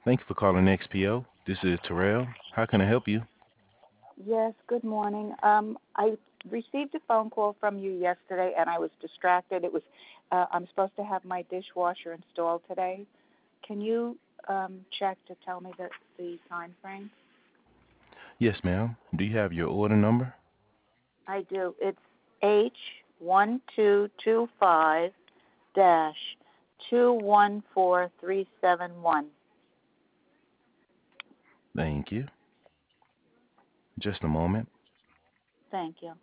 Thank you for calling XPO. This is Terrell. How can I help you? Yes, good morning. I received a phone call from you yesterday and I was distracted. I'm supposed to have my dishwasher installed today. Can you check to tell me the time frame? Yes, ma'am. Do you have your order number? I do. It's H1225 dash 214371. Thank you. Just a moment. Thank you.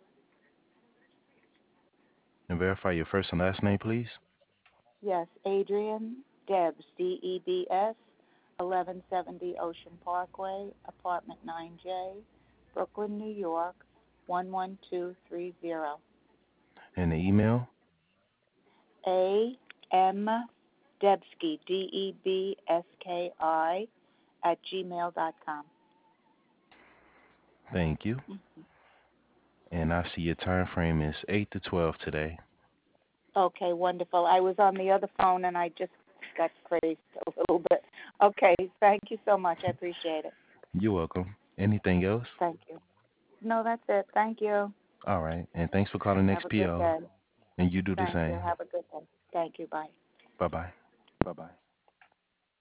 And verify your first and last name, please. Yes, Adrian Debs, DEBS, 1170 Ocean Parkway, apartment 9J, Brooklyn, New York, 11230. And the email. A M Debski, Debski, at gmail.com. Thank you. And I see your time frame is 8 to 12 today. Okay, wonderful. I was on the other phone and I just got crazed a little bit. Okay, thank you so much. I appreciate it. You're welcome. Anything else? Thank you. No, that's it. Thank you. All right. And thanks for calling Have a good XPO. day. And you do the Thank you. same. Have a good day. Thank you. Bye. Bye bye. Bye bye.